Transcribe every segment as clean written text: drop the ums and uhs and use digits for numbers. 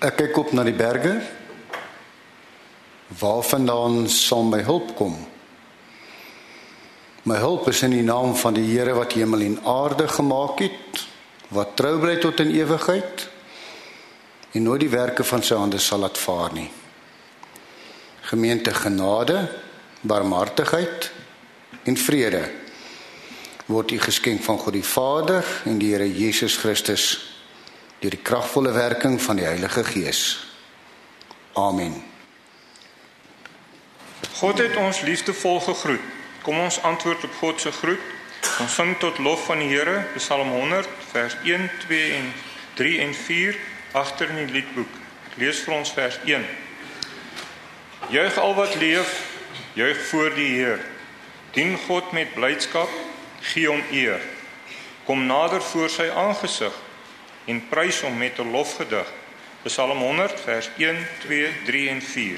Ek kyk op na die berge. Waarvandaan sal my hulp kom? My hulp is in die naam van die Here wat hemel en aarde gemaak het, wat trou bly tot in ewigheid, en nooit die werke van sy hande sal laat vaar nie. Gemeente, genade, barmhartigheid en vrede word u geskenk van God die Vader en die Here Jesus Christus deur die kragvolle werking van die Heilige Gees. Amen. God het ons liefdevol gegroet. Kom ons antwoord op God se groet. Ons sing tot lof van die Here, Psalm 100, vers 1, 2 en 3 en 4, agter in die liedboek. Ek lees vir ons vers 1. Juig al wat leef, juig voor die Heer. Dien God met blydskap, gee hom eer. Kom nader voor sy aangesig en prys hom met 'n lofgedig. Psalm 100, vers 1, 2, 3 en 4.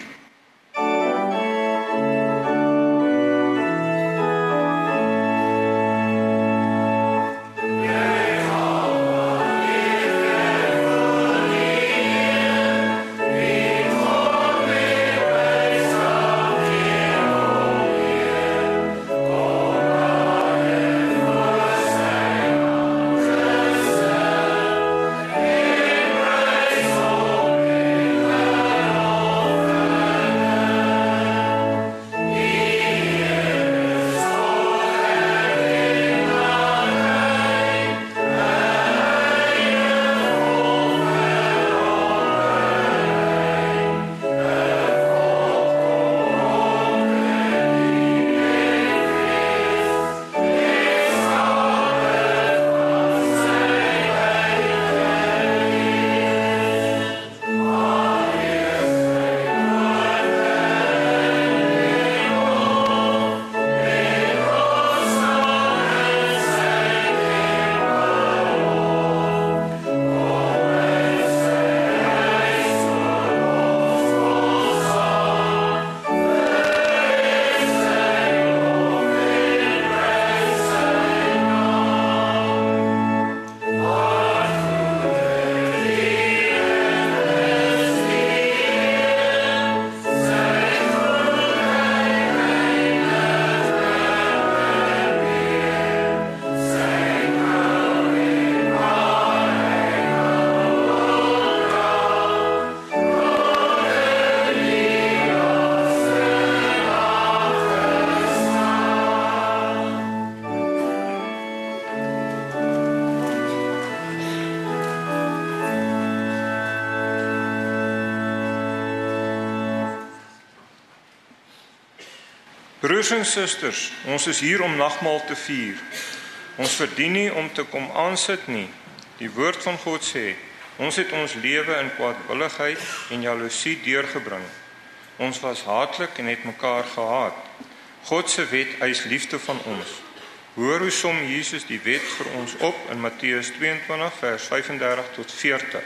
Broers en susters, ons is hier om nagmaal te vier. Ons verdien nie om te kom aansit nie. Die woord van God sê, ons het ons lewe in kwaadwilligheid en jaloesie deurgebring. Ons was haatlik en het mekaar gehaat. God se wet eis liefde van ons. Hoor hoe som Jesus die wet vir ons op in Matteus 22 vers 35 tot 40.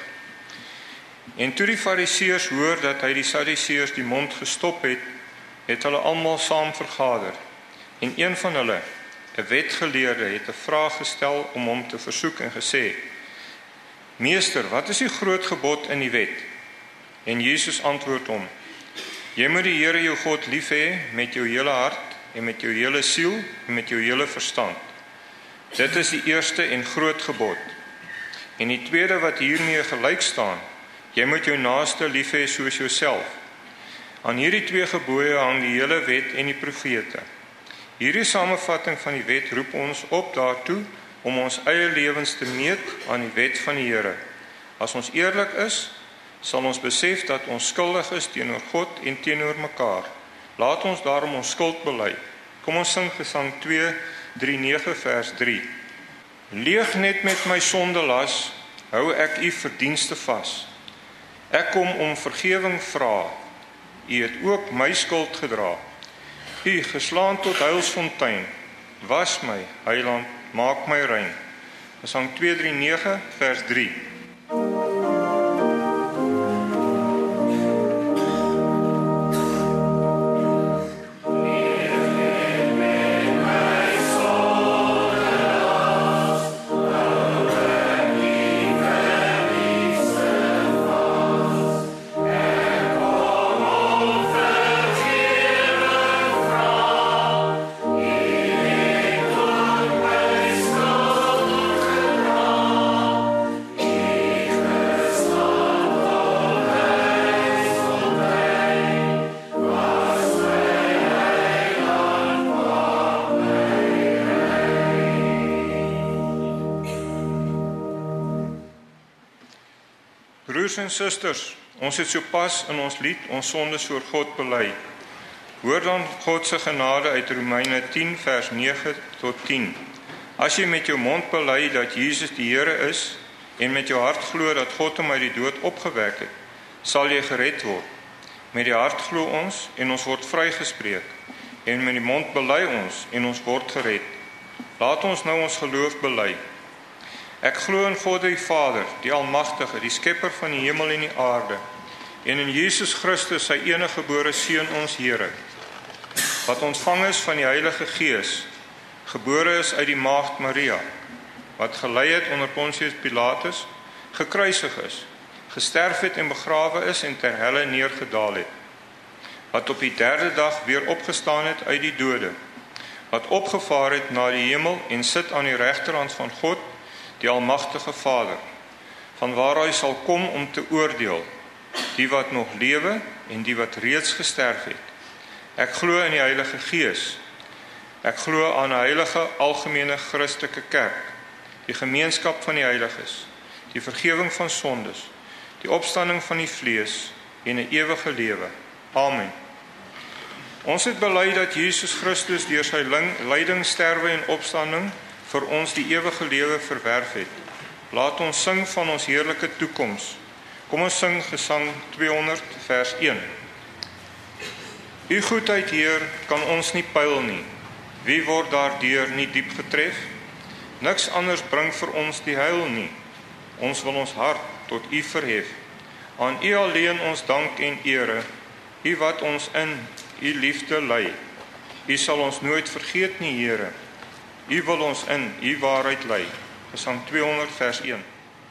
En toe die Fariseërs hoor dat hy die Sadduseërs die mond gestop het hulle almal saam vergader. En een van hulle, 'n wetgeleerde, het 'n vraag gestel om hom te versoek en gesê: Meester, wat is die groot gebod in die wet? En Jesus antwoord hom: Jy moet die Here jou God lief hê met jou hele hart en met jou hele siel en met jou hele verstand. Dit is die eerste en groot gebod. En die tweede wat hiermee gelyk staan: Jy moet jou naaste lief hê soos jouself. Aan hierdie twee gebooie hang die hele wet en die profete. Hierdie samevatting van die wet roep ons op daartoe om ons eie lewens te meet aan die wet van die Here. As ons eerlik is, sal ons besef dat ons skuldig is teenoor God en teenoor mekaar. Laat ons daarom ons skuld bely. Kom ons sing Gesang 2:39 vers 3. Leeg net met my sondelas, hou ek u verdienste vas. Ek kom om vergewing vra. U het ook my skuld gedra. U geslaan tot heilsfontein. Was my, Heiland, maak my rein. Gesang 239 vers 3. Broers en susters, ons het sopas in ons lied ons sondes voor God bely. Hoor dan God se genade uit Romeine 10 vers 9 tot 10. As jy met jou mond bely dat Jesus die Here is en met jou hart glo dat God hom uit die dood opgewek het, sal jy gered word. Met die hart glo ons en ons word vrygespreek, en met die mond bely ons en ons word gered. Laat ons nou ons geloof bely. Ek glo in God die Vader, die Almagtige, die Skepper van die hemel en die aarde, en in Jesus Christus, sy enige gebore Seun, ons Here, wat ontvang is van die Heilige Gees, gebore is uit die maagd Maria, wat gelei het onder Pontius Pilatus, gekruisig is, gesterf het en begrawe is en ter helle neergedaal het, wat op die 3de dag weer opgestaan het uit die dode, wat opgevaar het na die hemel en sit aan die regterhand van God, die Almagtige Vader, van waar hy sal kom om te oordeel, die wat nog lewe en die wat reeds gesterf het. Ek glo in die Heilige Gees. Ek glo aan 'n heilige algemene Christelike kerk, die gemeenskap van die heiliges, die vergifnis van sondes, die opstanding van die vlees en 'n ewige lewe. Amen. Ons het bely dat Jesus Christus deur sy lyding, sterwe en opstanding vir ons die ewige lewe verwerf het. Laat ons sing van ons heerlike toekoms. Kom ons sing Gesang 200 vers 1. U goedheid, Heer, kan ons nie pyl nie. Wie word daardeur nie diep getref? Niks anders bring vir ons die heil nie. Ons wil ons hart tot U verhef. Aan U alleen ons dank en ere, U wat ons in U liefde lei. U sal ons nooit vergeet nie, Here. U wil ons in U waarheid lei. Gesang 200 vers 1.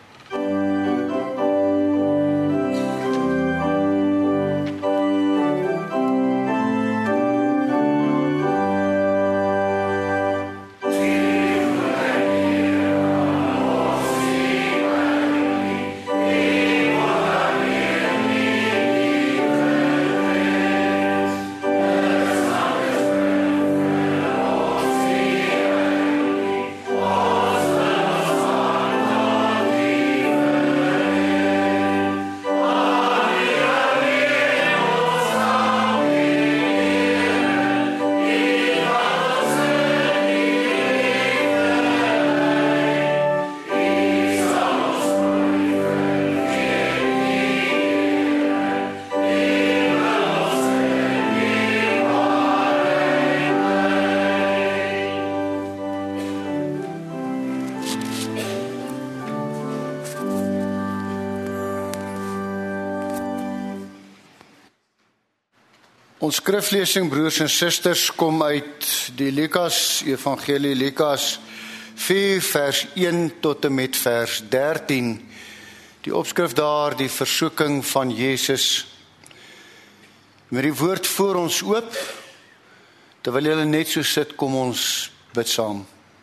Ons skriflesing, broers en susters, kom uit die Lukas Evangelie, Lukas 4 vers 1 tot en met vers 13. Die opskrif daar, die versoeking van Jesus. Met die woord voor ons oop, terwyl julle net so sit, kom ons bid saam.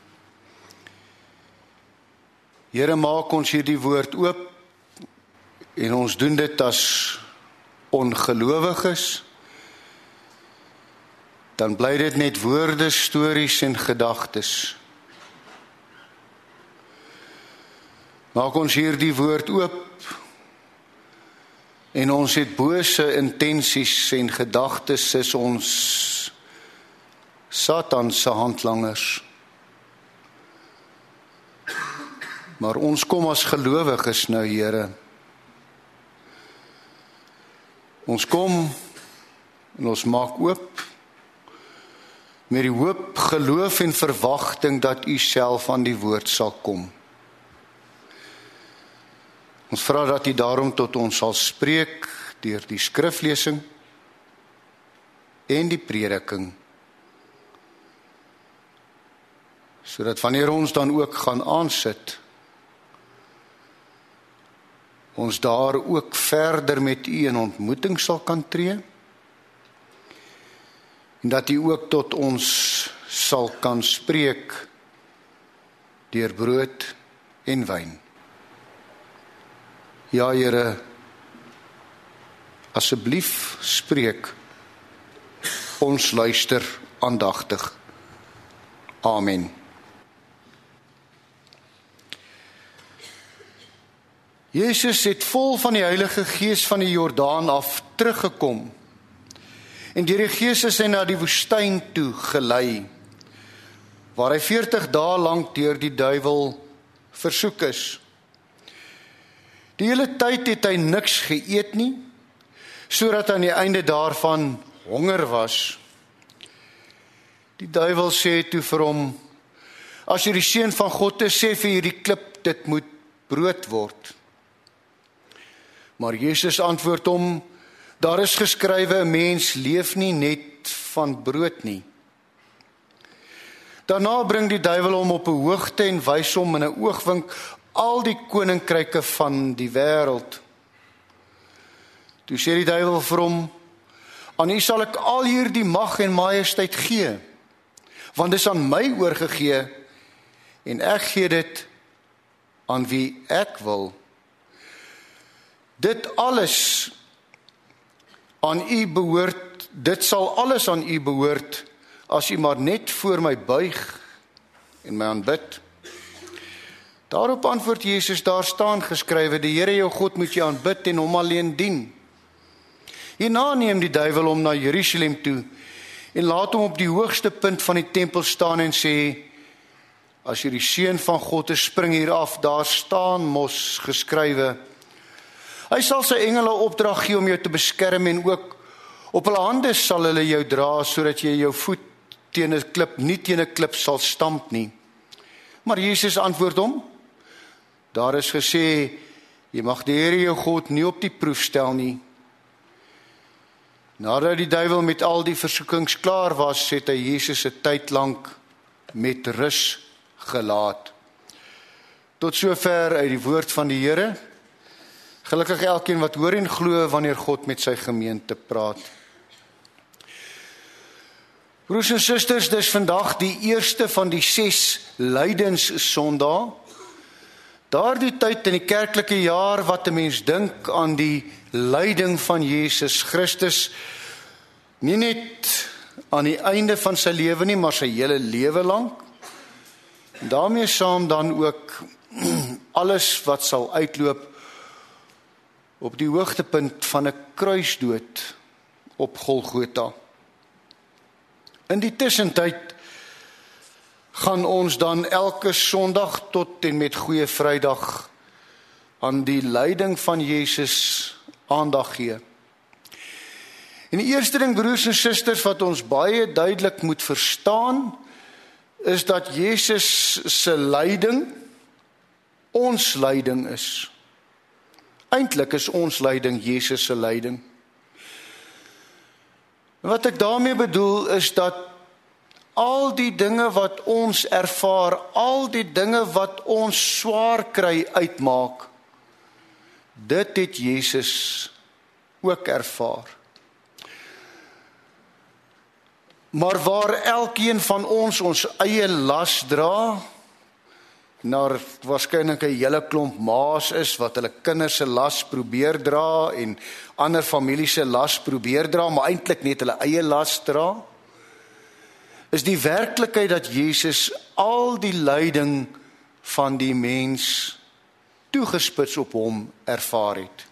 Here, maak ons hierdie woord oop, en ons doen dit as ongelowiges. Dan bly dit net woorde, stories en gedagtes. Maak ons hierdie woord oop, en ons het bose intensies en gedagtes, is ons Satan se handlangers. Maar ons kom as gelowiges nou, Here. Ons kom en ons maak oop, met die hoop, geloof en verwagting dat U self aan die woord sal kom. Ons vra dat U daarom tot ons sal spreek deur die skriflesing en die prediking, sodat wanneer ons dan ook gaan aansit, ons daar ook verder met U in ontmoeting sal kan tree, en dat U ook tot ons sal kan spreek deur brood en wyn. Ja, Here, asseblief spreek, ons luister aandagtig. Amen. Jesus het vol van die Heilige Gees van die Jordaan af teruggekom. En deur die Gees is hy na die woestyn toe gelei, waar hy 40 dae lank deur die duiwel versoek is. Die hele tyd het hy niks geëet nie, sodat aan die einde daarvan honger was. Die duiwel sê toe vir hom, as jy die seun van God is, sê vir hierdie klip, dit moet brood word. Maar Jesus antwoord hom, daar is geskrywe, 'n mens leef nie net van brood nie. Daarna bring die duiwel hom op 'n hoogte en wys hom in 'n oogwink al die koninkryke van die wêreld. Toe sê die duiwel vir hom, aan u sal ek al hierdie mag en majesteit gee, want dit is aan my oorgegee, en ek gee dit aan wie ek wil. Dit sal alles aan u behoort, as u maar net voor my buig en my aanbid. Daarop antwoord Jesus, daar staan geskrywe, die Here jou God moet jy aanbid en hom alleen dien. Hierna neem die duiwel hom na Jerusalem toe en laat hom op die hoogste punt van die tempel staan en sê, as jy die seun van God is, spring hier af, daar staan mos geskrywe. Hy sal sy engele opdrag gee om jou te beskerm en ook op hulle hande sal hulle jou dra, sodat jy jou voet nie teen 'n klip sal stamp nie. Maar Jesus antwoord hom, daar is gesê, jy mag die Here jou God nie op die proef stel nie. Nadat die duiwel met al die versoekings klaar was, het hy Jesus 'n tyd lank met rus gelaat. Tot sover uit die woord van die Here. Gelukkig elkeen wat hoor en glo wanneer God met sy gemeente praat. Broers en susters, dis vandag die eerste van die 6 lydenssondae. Daardie tyd in die kerklike jaar wat 'n mens dink aan die lyding van Jesus Christus, nie net aan die einde van sy lewe nie, maar sy hele lewe lank. En daarmee saam dan ook alles wat sal uitloop op die hoogtepunt van 'n kruisdood op Golgotha. In die tussentyd gaan ons dan elke Sondag tot en met Goeie Vrydag aan die lyding van Jesus aandag gee. En die eerste ding, broers en susters, wat ons baie duidelik moet verstaan, is dat Jesus se lyding ons lyding is. Eintlik is ons lyding Jesus se lyding. Wat ek daarmee bedoel is dat al die dinge wat ons ervaar, al die dinge wat ons swaar kry uitmaak, dit het Jesus ook ervaar. Maar waar elkeen van ons eie las dra, daar waarskynlik 'n hele klomp ma's is wat hulle kinders se las probeer dra en ander familie se las probeer dra, maar eintlik net hulle eie las dra, is die werklikheid dat Jesus al die lyding van die mens toegespits op hom ervaar het.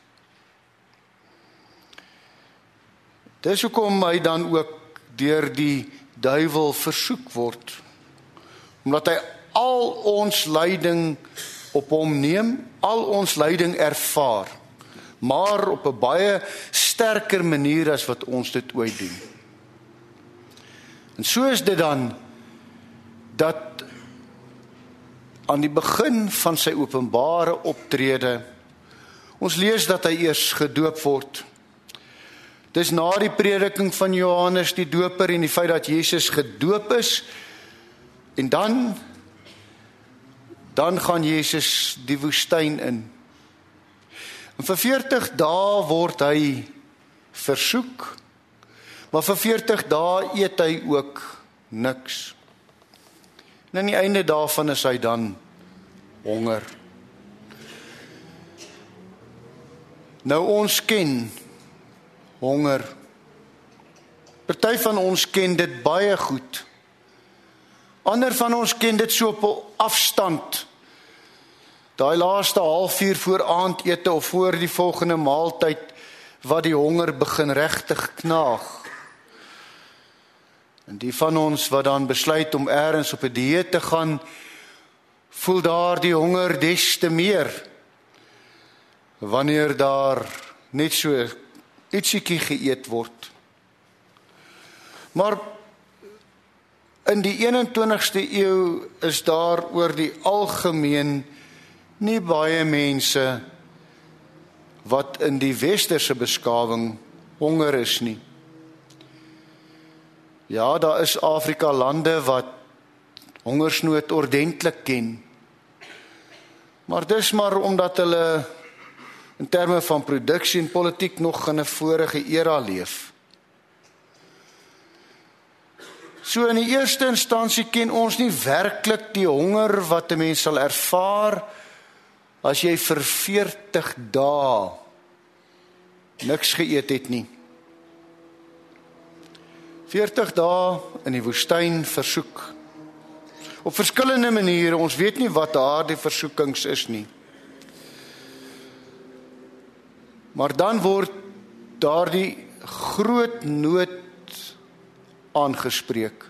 Dis hoekom hy dan ook deur die duiwel versoek word, omdat hy al ons lyding op hom neem, al ons lyding ervaar, maar op 'n baie sterker manier as wat ons dit ooit doen. En so is dit dan, dat aan die begin van sy openbare optrede, ons lees dat hy eers gedoop word. Dis na die prediking van Johannes die Doper en die feit dat Jesus gedoop is, en dan gaan Jesus die woestyn in. En vir 40 dae word hy versoek, maar vir 40 dae eet hy ook niks. En aan die einde daarvan is hy dan honger. Nou ons ken honger. Party van ons ken dit baie goed. Ander van ons ken dit so op 'n afstand, daai laaste halfuur voor aandete of voor die volgende maaltyd, wat die honger begin regtig knaag. En die van ons wat dan besluit om ergens op 'n dieet te gaan, voel daar die honger des te meer, wanneer daar net so ietsiekie geëet word. Maar in die 21ste eeu is daar oor die algemeen nie baie mense wat in die westerse beskawing honger is nie. Ja, daar is Afrika lande wat hongersnood ordentlik ken. Maar dis maar omdat hulle in terme van produksie en politiek nog in 'n vorige era leef. So in die eerste instansie ken ons nie werklik die honger wat 'n mens sal ervaar as jy vir 40 dae niks geëet het nie. 40 dae in die woestyn versoek. Op verskillende maniere, ons weet nie wat daardie versoekings is nie. Maar dan word daardie groot nood aangespreek.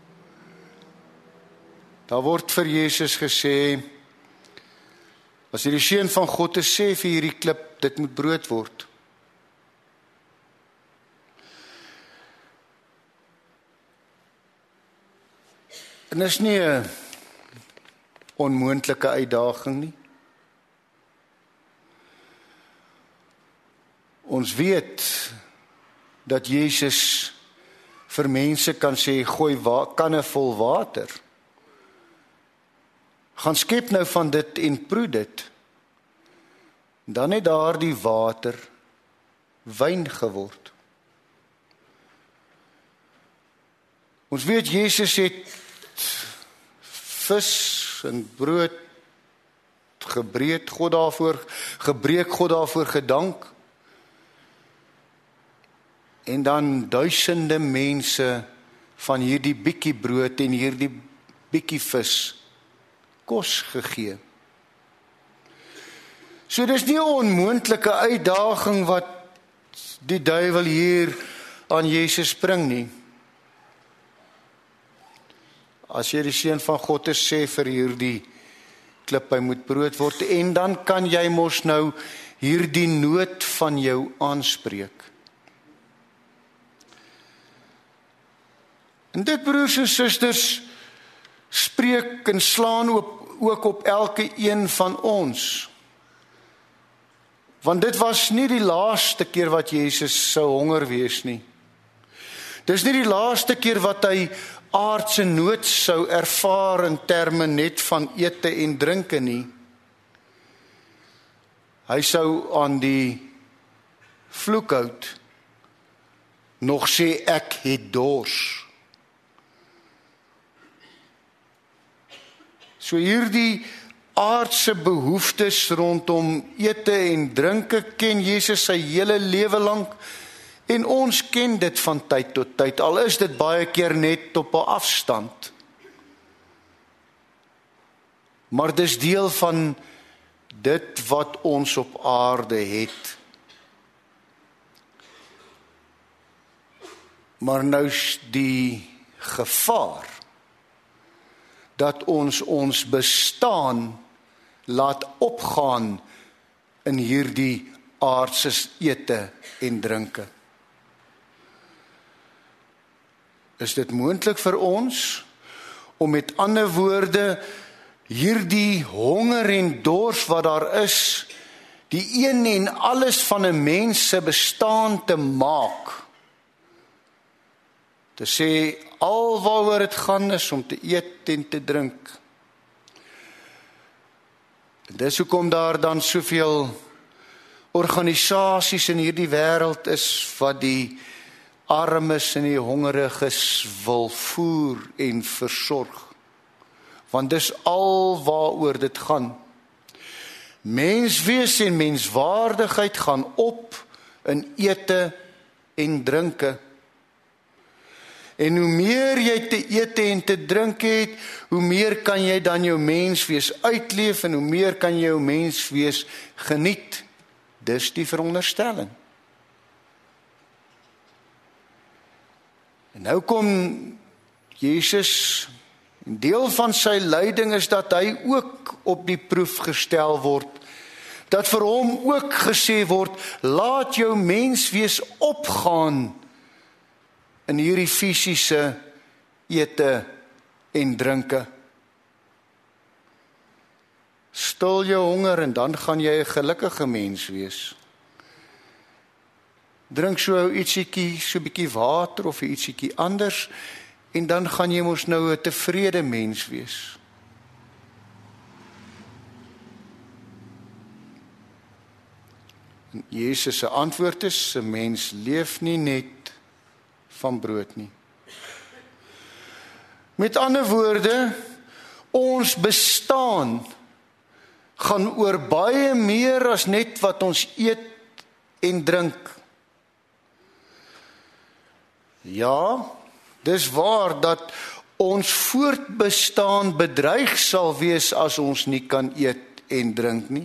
Daar word vir Jesus gesê, as jy die seun van God is, sê vir hierdie klip, dit moet brood word. En dit is nie 'n onmoontlike uitdaging nie. Ons weet dat Jesus vir mense kan sê, gooi kanne vol water. Gaan skep nou van dit en proe dit. Dan het daardie water wyn geword. Ons weet Jesus het vis en brood gebreek, God daarvoor gedank. En dan duisende mense van hierdie bietjie brood en hierdie bietjie vis kos gegee. So dis nie 'n onmoontlike uitdaging wat die duiwel hier aan Jesus bring nie. As jy die seun van God is, sê vir hierdie klip, hy moet brood word, en dan kan jy mos nou hierdie nood van jou aanspreek. En dit, broers en susters, spreek en slaan ook op elke een van ons. Want dit was nie die laaste keer wat Jesus sou honger wees nie. Dis nie die laaste keer wat hy aardse nood sou ervaar in terme net van ete en drinke nie. Hy sou aan die vloekhout nog sê, ek het dors. So hierdie aardse behoeftes rondom ete en drinke ken Jesus sy hele lewe lank, en ons ken dit van tyd tot tyd, al is dit baie keer net op 'n afstand. Maar dis deel van dit wat ons op aarde het. Maar nou is die gevaar dat ons bestaan laat opgaan in hierdie aardse ete en drinke. Is dit moontlik vir ons om met ander woorde hierdie honger en dors wat daar is, die een en alles van 'n mens se bestaan te maak? Te sê, al waaroor dit gaan is om te eet en te drink. En dis hoekom daar dan soveel organisasies in hierdie wêreld is wat die armes en die hongeriges wil voer en versorg. Want dis al waaroor dit gaan. Menswees en menswaardigheid gaan op in ete en drinke. En hoe meer jy te eet en te drink het, hoe meer kan jy dan jou menswees uitleef en hoe meer kan jy jou menswees geniet. Dis die veronderstelling. En nou kom Jesus, en deel van sy lyding is dat hy ook op die proef gestel word, dat vir hom ook gesê word, laat jou menswees opgaan in hierdie fisiese ete en drinke. Stil jou honger en dan gaan jy 'n gelukkige mens wees. Drink so ietsiekie, so bietjie water of ietsiekie anders en dan gaan jy mos nou 'n tevrede mens wees. En Jesus se antwoord is, 'n mens leef nie net van brood nie. Met ander woorde, ons bestaan gaan oor baie meer as net wat ons eet en drink. Ja, dis waar dat ons voortbestaan bedreig sal wees as ons nie kan eet en drink nie.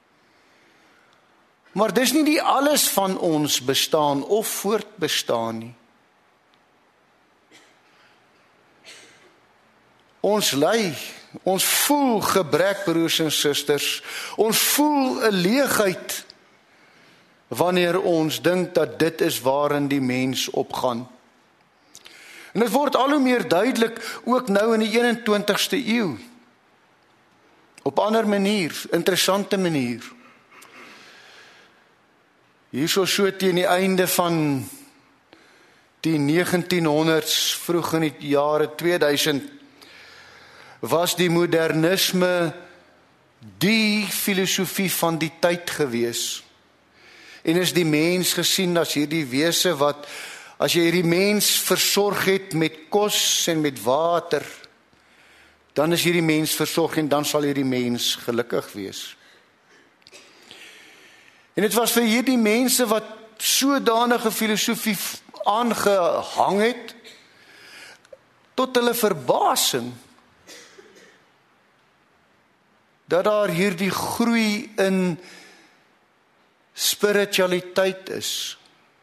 Maar dis nie die alles van ons bestaan of voortbestaan nie. Ons ly, ons voel gebrek, broers en susters. Ons voel 'n leegheid wanneer ons dink dat dit is waarin die mens opgaan. En dit word al hoe meer duidelik ook nou in die 21ste eeu. Op ander manier, interessante manier. Hierso so teen die einde van die 1900s, vroeg in die jare 2000, was die modernisme die filosofie van die tyd gewees. En is die mens gesien as hierdie wese wat, as jy hierdie mens versorg het met kos en met water, dan is hierdie mens versorg en dan sal hierdie mens gelukkig wees. En dit was vir hierdie mense wat sodanige filosofie aangehang het, tot hulle verbasing, dat daar hierdie groei in spiritualiteit is.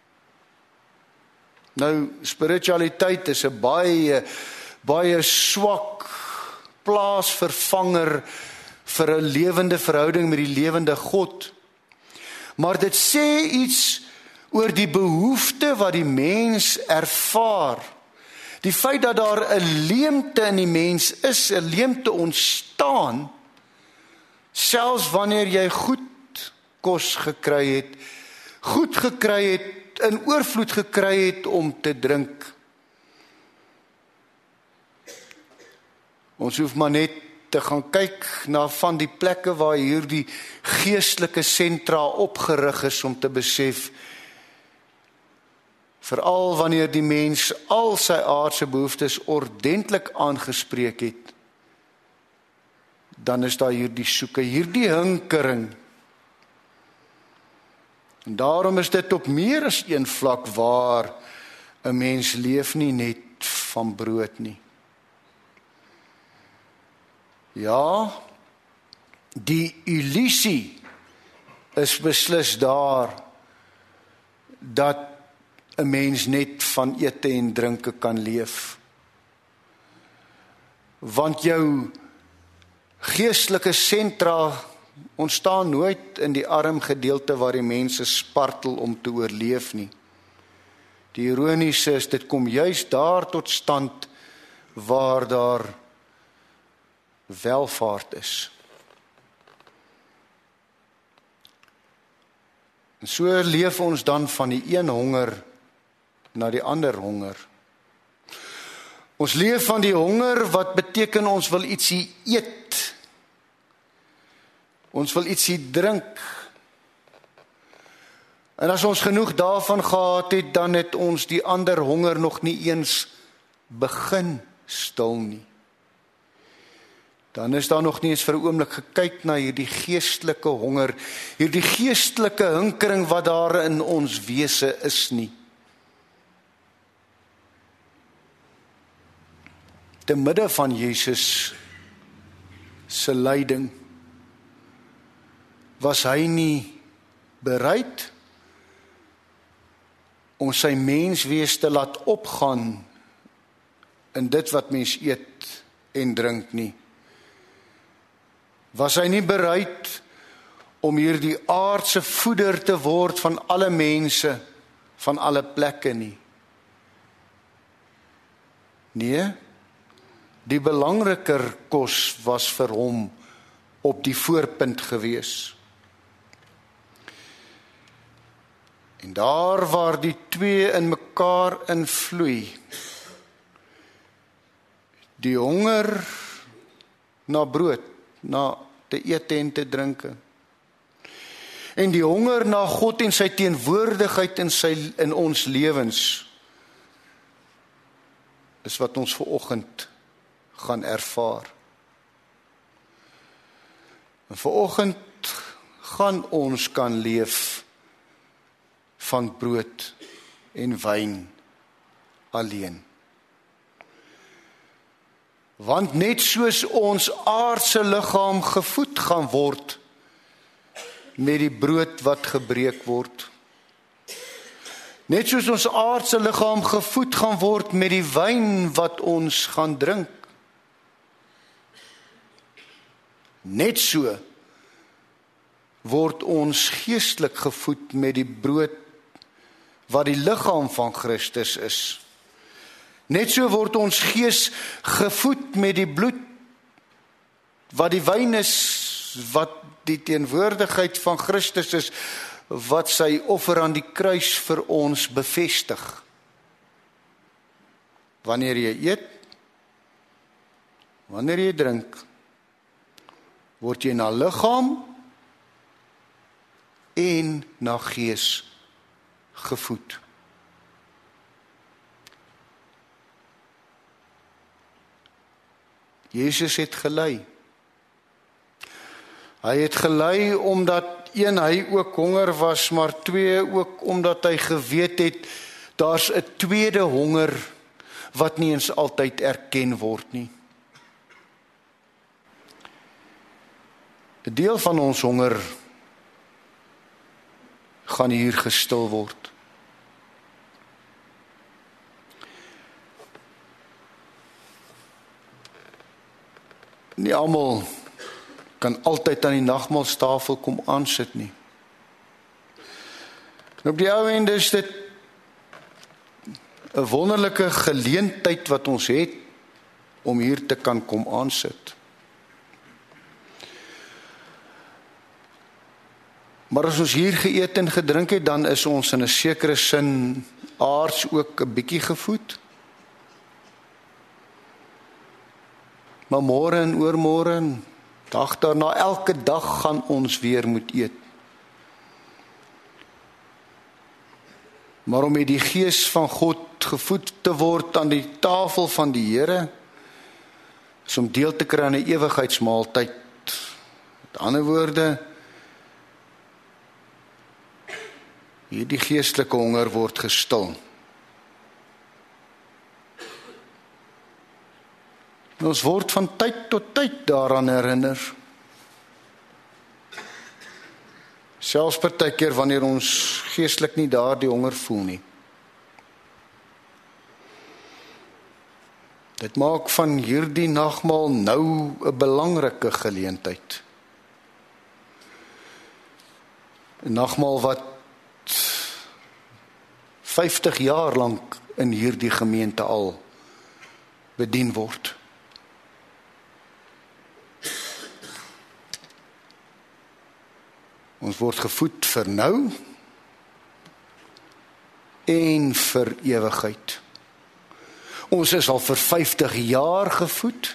Nou, spiritualiteit is 'n baie swak plaasvervanger vir 'n lewende verhouding met die lewende God. Maar dit sê iets oor die behoefte wat die mens ervaar. Die feit dat daar 'n leemte in die mens is, 'n leemte ontstaan, selfs wanneer jy goed kos gekry het, goed gekry het, in oorvloed gekry het om te drink. Ons hoef maar net te gaan kyk na van die plekke waar hierdie geestelike sentra opgerig is om te besef, veral wanneer die mens al sy aardse behoeftes ordentlik aangespreek het, dan is daar hierdie soeke, hierdie hinkering. En daarom is dit op meer as een vlak waar 'n mens leef nie net van brood nie. Ja, die illusie is beslis daar dat 'n mens net van ete en drinke kan leef. Want jou geestelike sentra ontstaan nooit in die arm gedeelte waar die mense spartel om te oorleef nie. Die ironiese is, dit kom juis daar tot stand waar daar welvaart is. En so leef ons dan van die een honger na die ander honger. Ons leef van die honger wat beteken ons wil ietsie eet. Ons wil ietsie drink. En as ons genoeg daarvan gehad het, dan het ons die ander honger nog nie eens begin stil nie. Dan is daar nog nie eens vir 'n oomblik gekyk na hierdie geestelike honger, hierdie geestelike hinkering wat daar in ons wese is nie. te midde van Jesus se lyding, was hy nie bereid om sy menswees te laat opgaan in dit wat mens eet en drink nie. Was hy nie bereid om hierdie aardse voeder te word van alle mense, van alle plekke nie. Nee, die belangriker kos was vir hom op die voorpunt gewees. En daar waar die twee in mekaar invloei, die honger na brood, na te eet en te drinke, en die honger na God en sy teenwoordigheid in ons lewens, is wat ons vanoggend gaan ervaar. En vanoggend gaan ons kan leef van brood en wyn alleen. Want net soos ons aardse liggaam gevoed gaan word met die brood wat gebreek word, net soos ons aardse liggaam gevoed gaan word met die wyn wat ons gaan drink, net so word ons geestelik gevoed met die brood wat die liggaam van Christus is. Net so word ons gees gevoed met die bloed wat die wyn is, wat die teenwoordigheid van Christus is, wat sy offer aan die kruis vir ons bevestig. Wanneer jy eet, wanneer jy drink, word jy na liggaam en na gees gevoed. Jesus het gelei. Hy het gelei omdat een, hy ook honger was, maar twee, ook omdat hy geweet het, daar's 'n tweede honger wat nie eens altyd erken word nie. 'n Deel van ons honger gaan hier gestil word. Nie almal kan altyd aan die nagmaalstafel kom aansit nie. En op die ou end is dit 'n wonderlike geleentheid wat ons het om hier te kan kom aansit. Maar as ons hier geëet en gedrink het, dan is ons in 'n sekere sin aards ook 'n bietjie gevoed. Maar môre en oormôre en dag daarna, elke dag gaan ons weer moet eet. Maar om met die gees van God gevoed te word aan die tafel van die Here, is om deel te kry aan 'n ewigheidsmaaltyd. Met ander woorde, hierdie geestelike honger word gestil. En ons word van tyd tot tyd daaraan herinner. Selfs partykeer wanneer ons geestelik nie daardie honger voel nie. Dit maak van hierdie nagmaal nou 'n belangrike geleentheid. 'n Nagmaal wat 50 jaar lank in hierdie gemeente al bedien word. Ons word gevoed vir nou en vir ewigheid. Ons is al vir 50 jaar gevoed,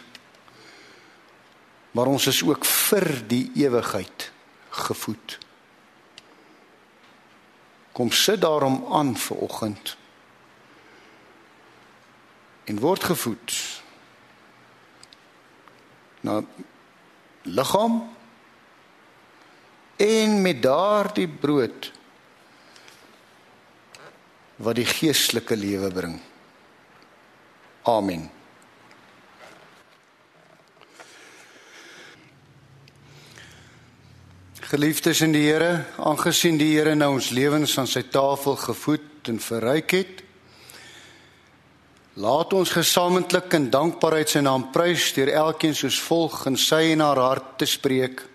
maar ons is ook vir die ewigheid gevoed. Kom sit daarom aan vanoggend en word gevoed na liggaam en met daardie brood wat die geestelike lewe bring. Amen. Geliefdes in die Here, aangesien die Here nou ons lewens aan sy tafel gevoed en verryk het, laat ons gesamentlik in dankbaarheid sy naam prys deur elkeen soos volg in sy en haar hart te spreek.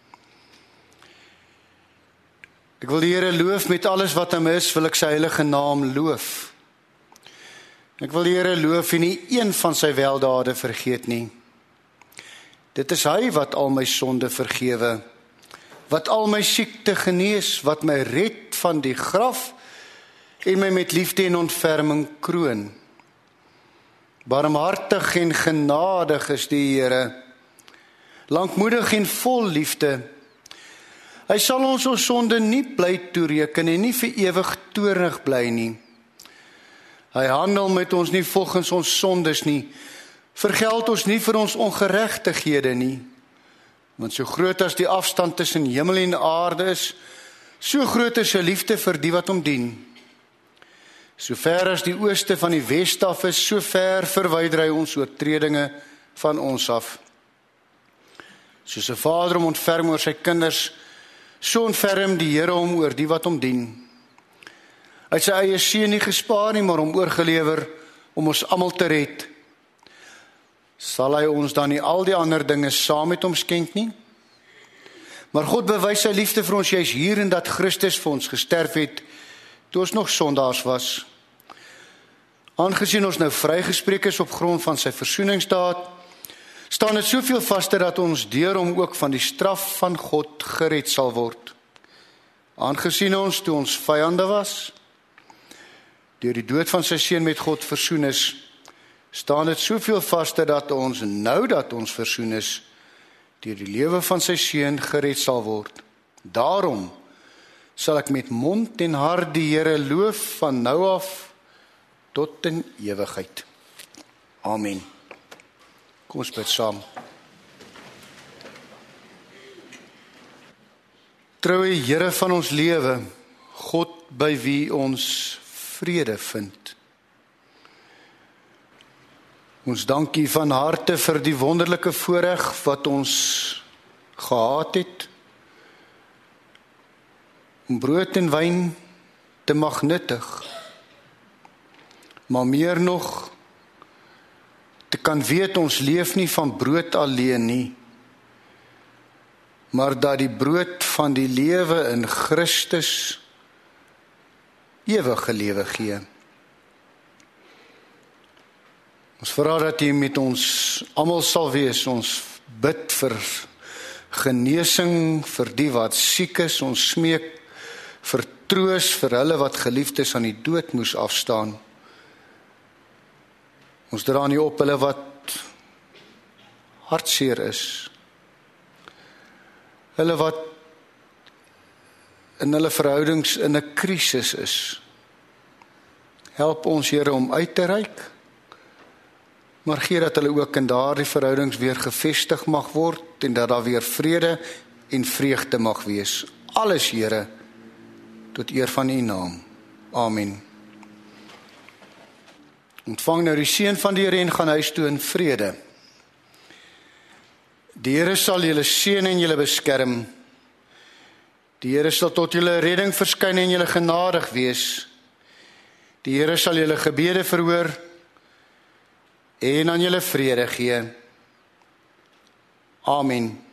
Ek wil die Here loof met alles wat hom is, wil ek sy heilige naam loof. Ek wil die Here loof en nie een van sy weldade vergeet nie. Dit is hy wat al my sonde vergewe, wat al my siekte genees, wat my red van die graf en my met liefde en ontferming kroon. Barmhartig en genadig is die Here, lankmoedig en vol liefde. Hy sal ons sonde nie bly toereken en nie vir ewig toornig bly nie. Hy handel met ons nie volgens ons sondes nie, vergeld ons nie vir ons ongeregtighede nie. Want so groot as die afstand tussen hemel en aarde is, so groot is sy liefde vir die wat hom dien. So ver as die ooste van die weste af is, so ver verwyder hy ons oortredinge van ons af. Soos 'n vader hom ontferm oor sy kinders, so ontferm die Here hom oor die wat hom dien. Hy het sy eie seun nie gespaar nie, maar hom oorgelewer om ons almal te red. Sal hy ons dan nie al die ander dinge saam met hom skenk nie? Maar God bewys sy liefde vir ons juis hierin dat Christus vir ons gesterf het, toe ons nog sondaars was. Aangesien ons nou vrygespreek is op grond van sy versoeningsdaad, staan dit soveel vaster dat ons deur hom ook van die straf van God gered sal word. Aangesien ons toe ons vyande was, deur die dood van sy seun met God versoen is, staan dit soveel vaster dat ons nou dat ons versoen is, deur die lewe van sy seun gered sal word. Daarom sal ek met mond en hart die Here loof van nou af tot in ewigheid. Amen. Kom ons bid saam. Troue Here van ons lewe, God by wie ons vrede vind. Ons dank U van harte vir die wonderlike voorreg wat ons gehad het, om brood en wyn te mag nuttig, maar meer nog, te kan weet ons leef nie van brood alleen nie, maar dat die brood van die lewe in Christus ewige lewe gee. Ons vra dat U met ons almal sal wees, ons bid vir genesing vir die wat siek is, ons smeek vir troos vir hulle wat geliefdes aan die dood moes afstaan. Ons dra nie op hulle wat hartseer is, hulle wat in hulle verhoudings in 'n krisis is. Help ons Here om uit te reik, maar gee dat hulle ook in daardie verhoudings weer gevestig mag word en dat daar weer vrede en vreugde mag wees. Alles Here, tot eer van U naam. Amen. Ontvang nou die seën van die Here en gaan huis toe in vrede. Die Here sal julle seën en julle beskerm. Die Here sal tot julle redding verskyn en julle genadig wees. Die Here sal julle gebede verhoor en aan julle vrede gee. Amen.